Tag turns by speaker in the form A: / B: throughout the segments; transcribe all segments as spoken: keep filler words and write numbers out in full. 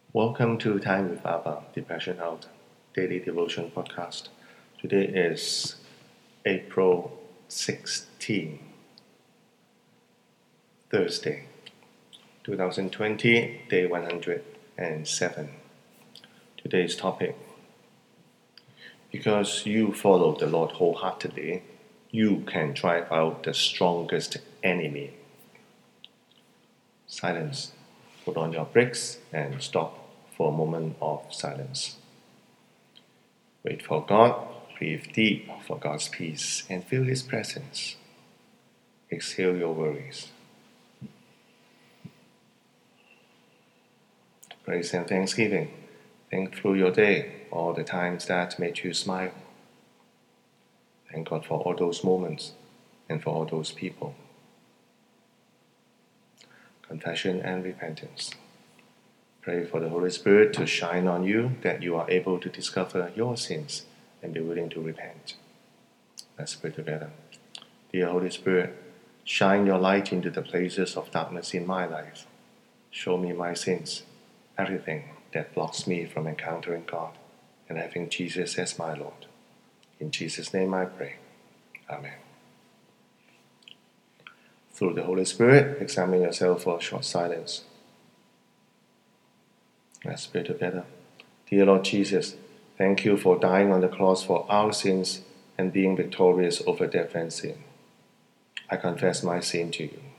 A: Welcome to Time with Abba, the Passion Out Daily Devotion Podcast. Today is April sixteenth, Thursday, twenty twenty, day one hundred seven. Today's topic: because you follow the Lord wholeheartedly, you can drive out the strongest enemy. Silence. Put on your brakes and stop for a moment of silence. Wait for God, breathe deep for God's peace, and feel His presence. Exhale your worries. Praise and thanksgiving. Think through your day, all the times that made you smile. Thank God for all those moments and for all those people. Confession and repentance. Pray for the Holy Spirit to shine on you, that you are able to discover your sins and be willing to repent. Let's pray together. Dear Holy Spirit, shine your light into the places of darkness in my life. Show me my sins, everything that blocks me from encountering God and having Jesus as my Lord. In Jesus' name I pray. Amen. Through the Holy Spirit, examine yourself for a short silence. Let's pray together. Dear Lord Jesus, thank you for dying on the cross for our sins and being victorious over death and sin. I confess my sin to you.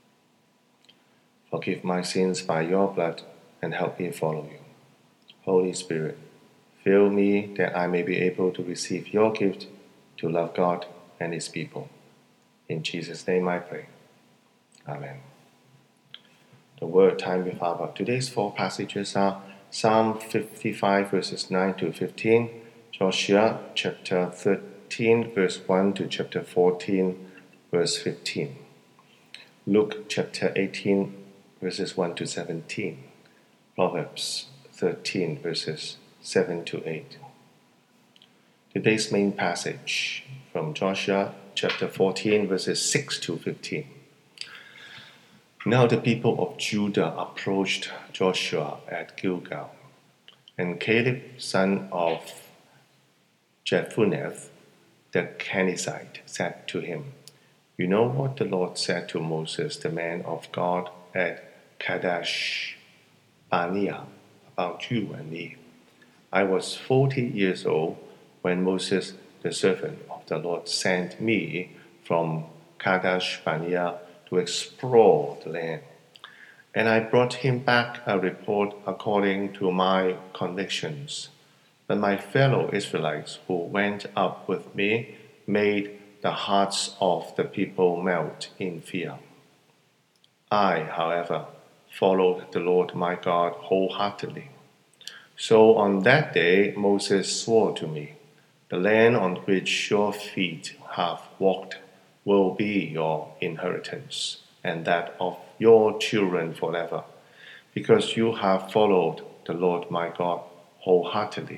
A: Forgive my sins by your blood and help me follow you. Holy Spirit, fill me that I may be able to receive your gift to love God and His people. In Jesus' name I pray. Amen. The Word Time with Abba. Today's four passages are Psalm fifty-five verses nine to fifteen, Joshua chapter thirteen verse one to chapter fourteen verse fifteen, Luke chapter eighteen verses one to seventeen, Proverbs thirteen verses seven to eight. Today's main passage from Joshua chapter fourteen verses six to fifteen. Now the people of Judah approached Joshua at Gilgal, and Caleb, son of Jephunneh, the Kenizzite, said to him, "You know what the Lord said to Moses, the man of God, at Kadesh Barnea, about you and me. I was forty years old when Moses, the servant of the Lord, sent me from Kadesh Barnea to explore the land. And I brought him back a report according to my convictions. But my fellow Israelites who went up with me made the hearts of the people melt in fear. I, however, followed the Lord my God wholeheartedly. So on that day Moses swore to me, 'The land on which your feet have walked will be your inheritance, and that of your children forever, because you have followed the Lord my God wholeheartedly.'"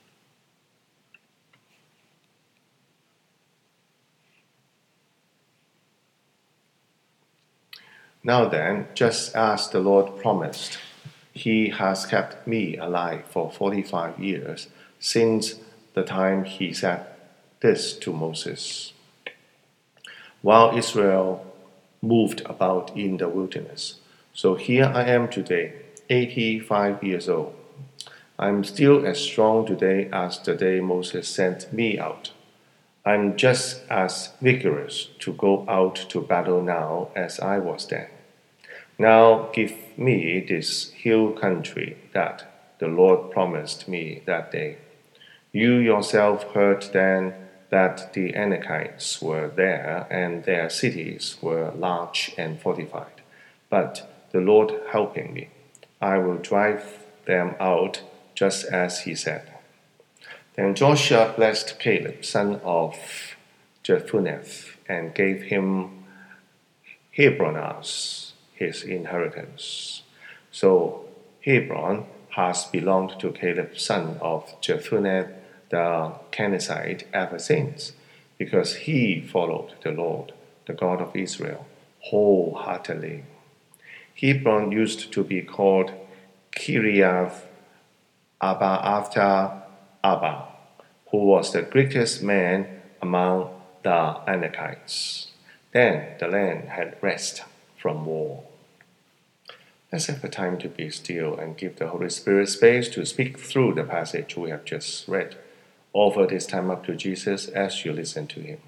A: Now then, just as the Lord promised, He has kept me alive for forty-five years, since the time He said this to Moses, while Israel moved about in the wilderness. So here I am today, eighty-five years old. I'm still as strong today as the day Moses sent me out. I'm just as vigorous to go out to battle now as I was then. Now give me this hill country that the Lord promised me that day. You yourself heard then that the Anakites were there, and their cities were large and fortified. But the Lord helping me, I will drive them out just as He said. Then Joshua blessed Caleb, son of Jephunneh, and gave him Hebron as his inheritance. So Hebron has belonged to Caleb, son of Jephunneh, the Kenizzite, ever since, because he followed the Lord, the God of Israel, wholeheartedly. Hebron used to be called Kiriath Abba after Abba, who was the greatest man among the Anakites. Then the land had rest from war. Let's have a time to be still and give the Holy Spirit space to speak through the passage we have just read. Offer this time up to Jesus as you listen to him.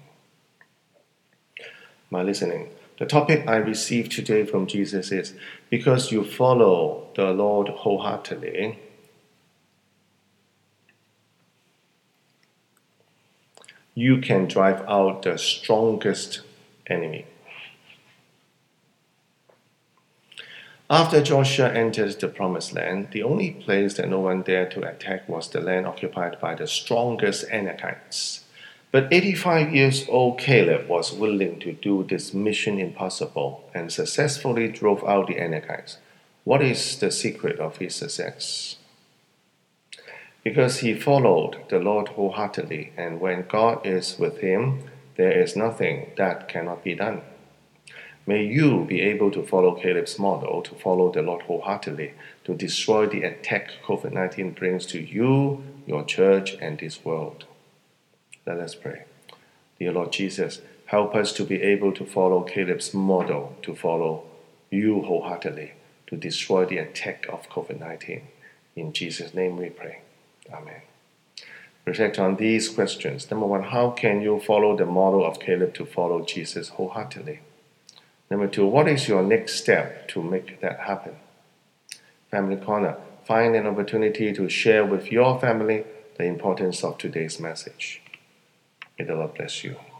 A: My listening. The topic I received today from Jesus is, because you follow the Lord wholeheartedly, you can drive out the strongest enemy. After Joshua enters the Promised Land, the only place that no one dared to attack was the land occupied by the strongest Anakites. But eighty-five years old Caleb was willing to do this mission impossible and successfully drove out the Anakites. What is the secret of his success? Because he followed the Lord wholeheartedly, and when God is with him, there is nothing that cannot be done. May you be able to follow Caleb's model, to follow the Lord wholeheartedly, to destroy the attack COVID nineteen brings to you, your church, and this world. Let us pray. Dear Lord Jesus, help us to be able to follow Caleb's model, to follow you wholeheartedly, to destroy the attack of COVID nineteen. In Jesus' name we pray. Amen. Reflect on these questions. Number one, how can you follow the model of Caleb to follow Jesus wholeheartedly? Number two, what is your next step to make that happen? Family Corner, find an opportunity to share with your family the importance of today's message. May the Lord bless you.